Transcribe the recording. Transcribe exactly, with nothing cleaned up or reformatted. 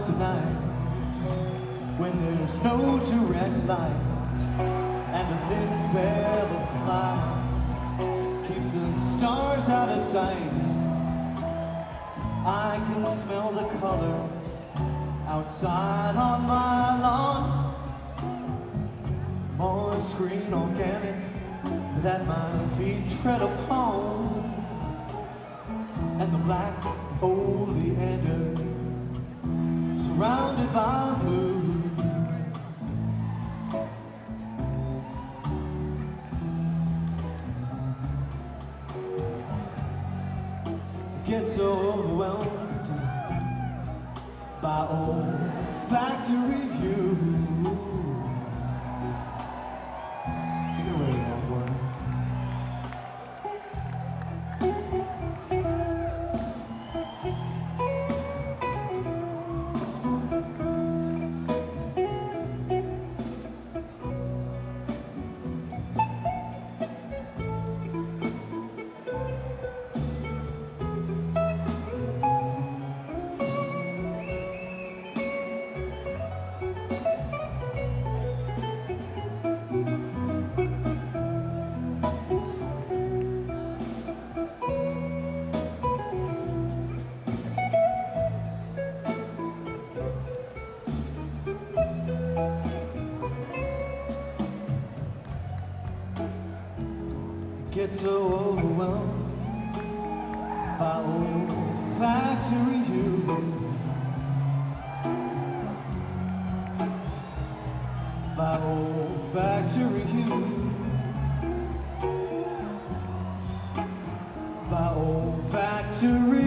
the night when there's no direct light and a thin veil of clouds keeps the stars out of sight. I can smell the colors outside on my lawn, moist green organic that my feet tread upon, and the black oleander surrounded by blues. I get so overwhelmed by old factory views. Take it away, long boy. Get so overwhelmed by old factory views, by old factory views, by old factory